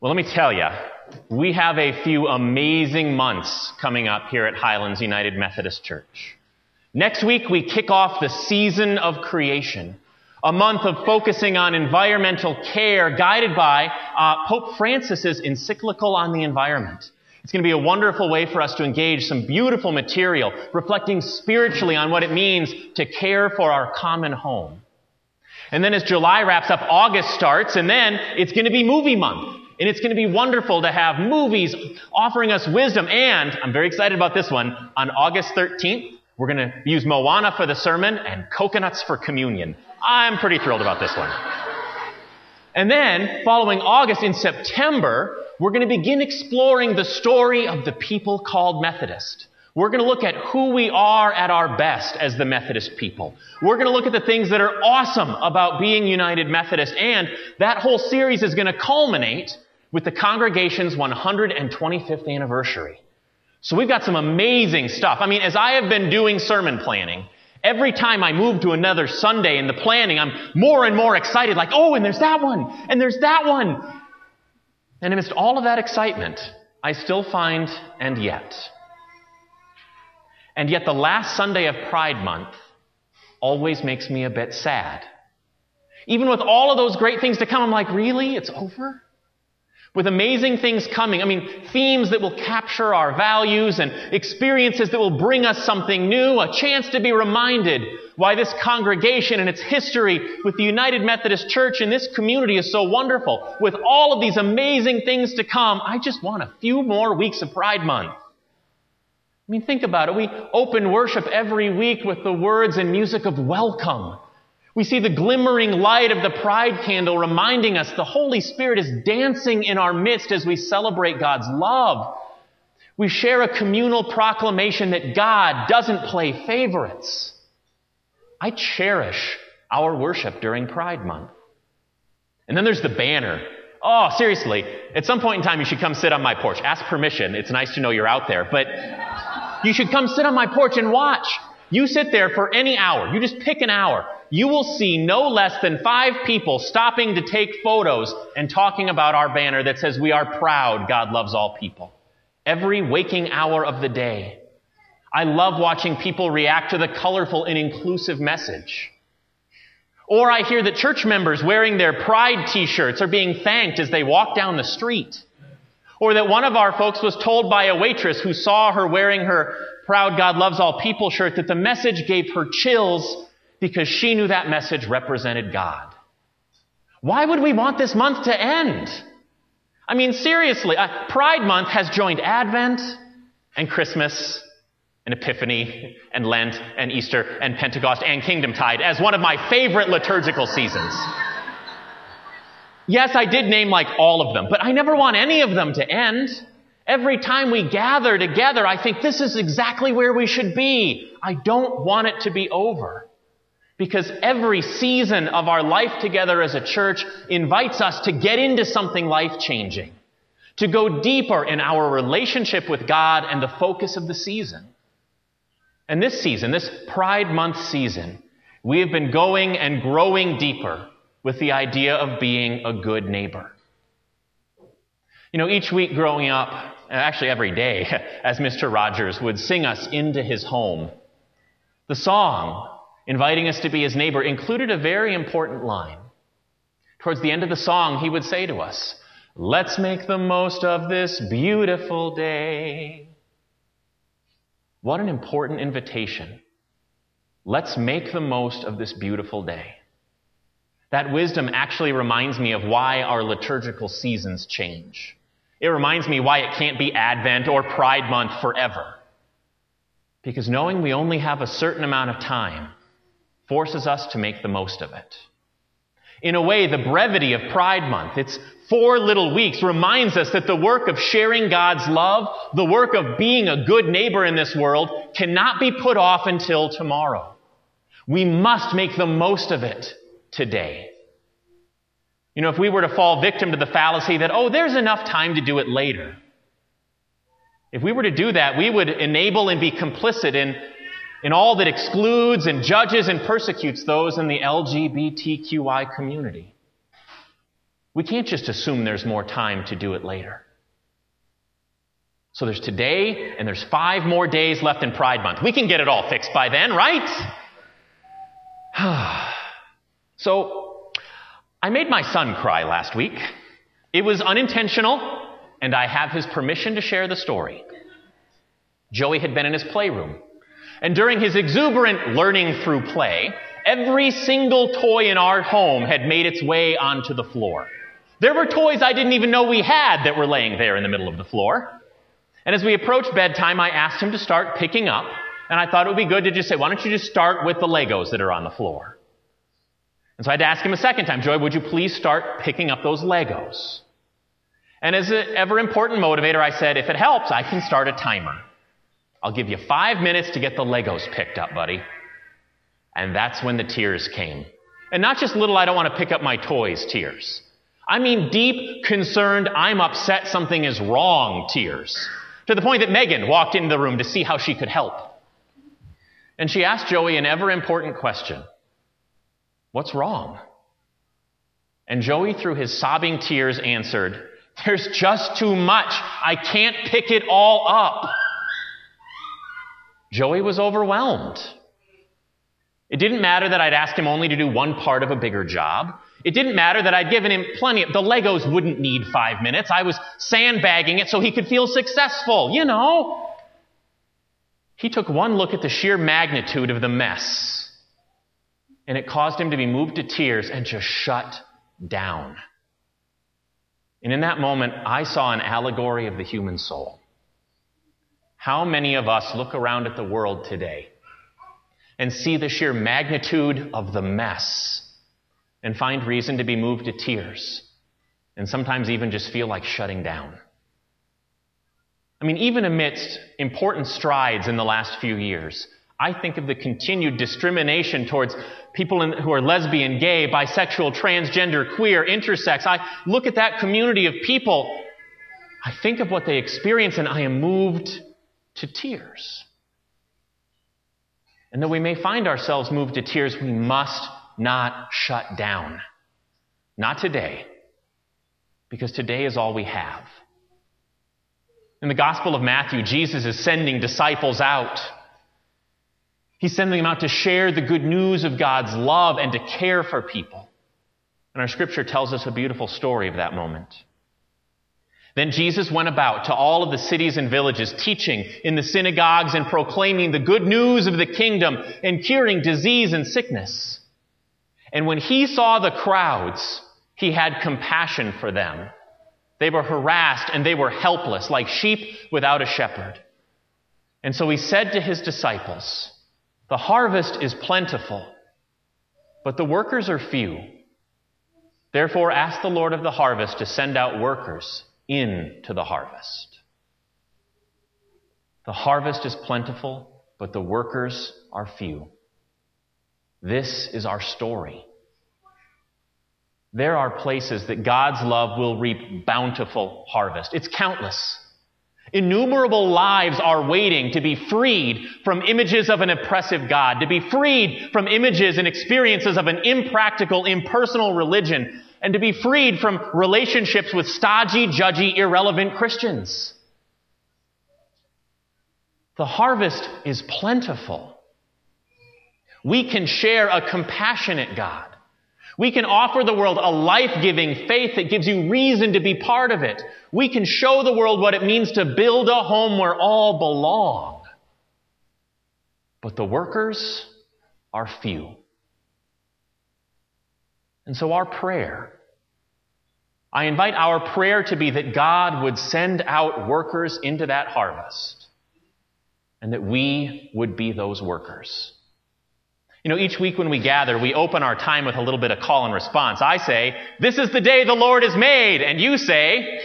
Well, let me tell you, we have a few amazing months coming up here at Highlands United Methodist Church. Next week, we kick off the season of creation, a month of focusing on environmental care guided by Pope Francis's encyclical on the environment. It's going to be a wonderful way for us to engage some beautiful material, reflecting spiritually on what it means to care for our common home. And then as July wraps up, August starts, and then it's going to be movie month. And it's going to be wonderful to have movies offering us wisdom. And I'm very excited about this one. On August 13th, we're going to use Moana for the sermon and coconuts for communion. I'm pretty thrilled about this one. And then, following August, in September, we're going to begin exploring the story of the people called Methodist. We're going to look at who we are at our best as the Methodist people. We're going to look at the things that are awesome about being United Methodist. And that whole series is going to culminate with the congregation's 125th anniversary. So we've got some amazing stuff. I mean, as I have been doing sermon planning, every time I move to another Sunday in the planning, I'm more and more excited, like, oh, and there's that one, and there's that one. And amidst all of that excitement, I still find, and yet the last Sunday of Pride Month always makes me a bit sad. Even with all of those great things to come, I'm like, really? It's over? With amazing things coming, themes that will capture our values and experiences that will bring us something new, a chance to be reminded why this congregation and its history with the United Methodist Church and this community is so wonderful. With all of these amazing things to come, I just want a few more weeks of Pride Month. Think about it. We open worship every week with the words and music of welcome. We see the glimmering light of the pride candle reminding us the Holy Spirit is dancing in our midst as we celebrate God's love. We share a communal proclamation that God doesn't play favorites. I cherish our worship during Pride Month. And then there's the banner. Oh, seriously, at some point in time you should come sit on my porch. Ask permission. It's nice to know you're out there, but you should come sit on my porch and watch. You sit there for any hour. You just pick an hour. You will see no less than 5 people stopping to take photos and talking about our banner that says, "We are proud, God loves all people." Every waking hour of the day. I love watching people react to the colorful and inclusive message. Or I hear that church members wearing their pride t-shirts are being thanked as they walk down the street. Or that one of our folks was told by a waitress who saw her wearing her Proud God Loves All People shirt that the message gave her chills because she knew that message represented God. Why would we want this month to end? Seriously, Pride Month has joined Advent and Christmas and Epiphany and Lent and Easter and Pentecost and Kingdom Tide as one of my favorite liturgical seasons. Yes, I did name all of them, but I never want any of them to end. Every time we gather together, I think this is exactly where we should be. I don't want it to be over. Because every season of our life together as a church invites us to get into something life-changing, to go deeper in our relationship with God and the focus of the season. And this season, this Pride Month season, we have been going and growing deeper with the idea of being a good neighbor. Each week growing up, actually every day, as Mr. Rogers would sing us into his home, the song inviting us to be his neighbor included a very important line. Towards the end of the song, he would say to us, "Let's make the most of this beautiful day." What an important invitation. Let's make the most of this beautiful day. That wisdom actually reminds me of why our liturgical seasons change. It reminds me why it can't be Advent or Pride Month forever. Because knowing we only have a certain amount of time forces us to make the most of it. In a way, the brevity of Pride Month, its 4 little weeks, reminds us that the work of sharing God's love, the work of being a good neighbor in this world, cannot be put off until tomorrow. We must make the most of it today. If we were to fall victim to the fallacy that, there's enough time to do it later. If we were to do that, we would enable and be complicit in all that excludes and judges and persecutes those in the LGBTQI community. We can't just assume there's more time to do it later. So there's today, and there's 5 more days left in Pride Month. We can get it all fixed by then, right? So, I made my son cry last week. It was unintentional, and I have his permission to share the story. Joey had been in his playroom, and during his exuberant learning through play, every single toy in our home had made its way onto the floor. There were toys I didn't even know we had that were laying there in the middle of the floor. And as we approached bedtime, I asked him to start picking up, and I thought it would be good to just say, why don't you just start with the Legos that are on the floor? And so I had to ask him a second time, Joy, would you please start picking up those Legos? And as an ever-important motivator, I said, if it helps, I can start a timer. I'll give you 5 minutes to get the Legos picked up, buddy. And that's when the tears came. And not just little, I don't want to pick up my toys tears. I mean deep, concerned, I'm upset, something is wrong tears. To the point that Megan walked into the room to see how she could help. And she asked Joey an ever-important question. What's wrong? And Joey, through his sobbing tears, answered, there's just too much. I can't pick it all up. Joey was overwhelmed. It didn't matter that I'd asked him only to do one part of a bigger job. It didn't matter that I'd given him plenty of... The Legos wouldn't need 5 minutes. I was sandbagging it so he could feel successful, you know. He took one look at the sheer magnitude of the mess, and it caused him to be moved to tears and just shut down. And in that moment, I saw an allegory of the human soul. How many of us look around at the world today and see the sheer magnitude of the mess and find reason to be moved to tears, and sometimes even just feel like shutting down? I mean, even amidst important strides in the last few years, I think of the continued discrimination towards people who are lesbian, gay, bisexual, transgender, queer, intersex. I look at that community of people, I think of what they experience, and I am moved to tears. And though we may find ourselves moved to tears, we must not shut down. Not today, because today is all we have. In the Gospel of Matthew, Jesus is sending disciples out. He's sending them out to share the good news of God's love and to care for people. And our scripture tells us a beautiful story of that moment. Then Jesus went about to all of the cities and villages, teaching in the synagogues and proclaiming the good news of the kingdom and curing disease and sickness. And when he saw the crowds, he had compassion for them. They were harassed and they were helpless, like sheep without a shepherd. And so he said to his disciples, the harvest is plentiful, but the workers are few. Therefore, ask the Lord of the harvest to send out workers into the harvest. The harvest is plentiful, but the workers are few. This is our story. There are places that God's love will reap bountiful harvest. It's countless. Innumerable lives are waiting to be freed from images of an oppressive God, to be freed from images and experiences of an impractical, impersonal religion, and to be freed from relationships with stodgy, judgy, irrelevant Christians. The harvest is plentiful. We can share a compassionate God. We can offer the world a life-giving faith that gives you reason to be part of it. We can show the world what it means to build a home where all belong. But the workers are few. And so our prayer, I invite our prayer to be that God would send out workers into that harvest, and that we would be those workers. You know, each week when we gather, we open our time with a little bit of call and response. I say, this is the day the Lord has made. And you say,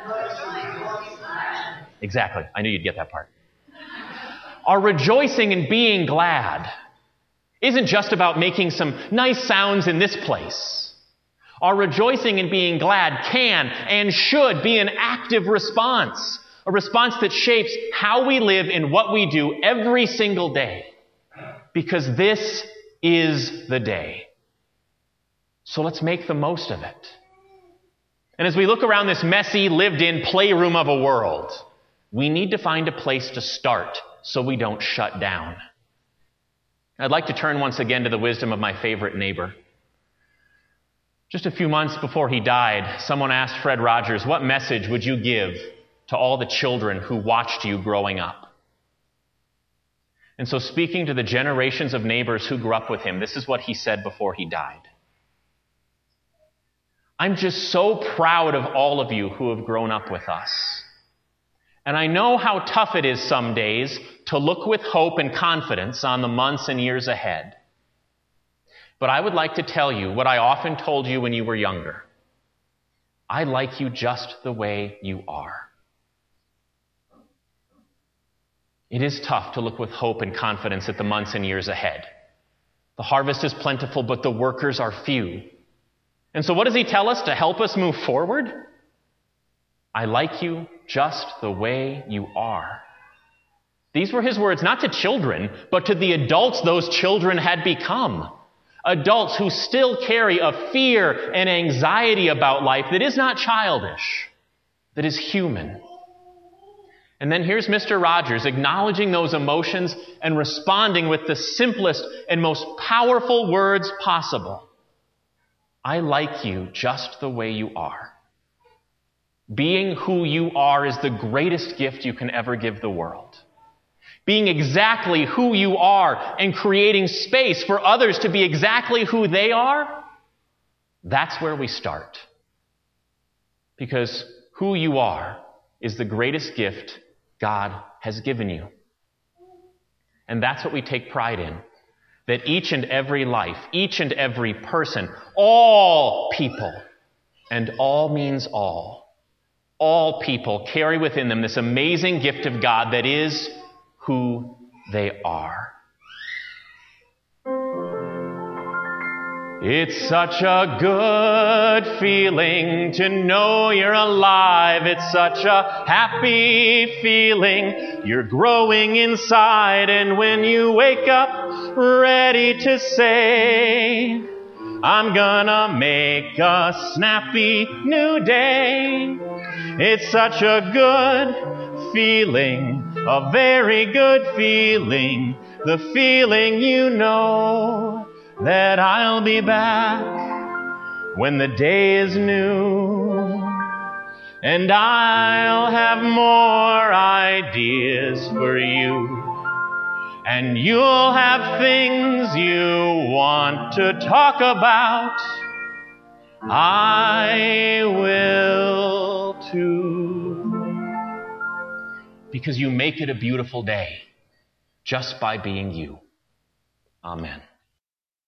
exactly. I knew you'd get that part. Our rejoicing and being glad isn't just about making some nice sounds in this place. Our rejoicing and being glad can and should be an active response. A response that shapes how we live and what we do every single day. Because this is the day. So let's make the most of it. And as we look around this messy, lived-in playroom of a world, we need to find a place to start so we don't shut down. I'd like to turn once again to the wisdom of my favorite neighbor. Just a few months before he died, someone asked Fred Rogers, "What message would you give to all the children who watched you growing up?" And so, speaking to the generations of neighbors who grew up with him, this is what he said before he died. "I'm just so proud of all of you who have grown up with us. And I know how tough it is some days to look with hope and confidence on the months and years ahead. But I would like to tell you what I often told you when you were younger. I like you just the way you are." It is tough to look with hope and confidence at the months and years ahead. The harvest is plentiful, but the workers are few. And so what does he tell us to help us move forward? I like you just the way you are. These were his words not to children, but to the adults those children had become. Adults who still carry a fear and anxiety about life that is not childish, that is human. And then here's Mr. Rogers acknowledging those emotions and responding with the simplest and most powerful words possible. I like you just the way you are. Being who you are is the greatest gift you can ever give the world. Being exactly who you are and creating space for others to be exactly who they are, that's where we start. Because who you are is the greatest gift God has given you. And that's what we take pride in. That each and every life, each and every person, all people, and all means all people carry within them this amazing gift of God that is who they are. It's such a good feeling to know you're alive. It's such a happy feeling. You're growing inside, and when you wake up ready to say, I'm gonna make a snappy new day. It's such a good feeling, a very good feeling, the feeling you know that I'll be back when the day is new, and I'll have more ideas for you, and you'll have things you want to talk about. I will too, because you make it a beautiful day just by being you. Amen.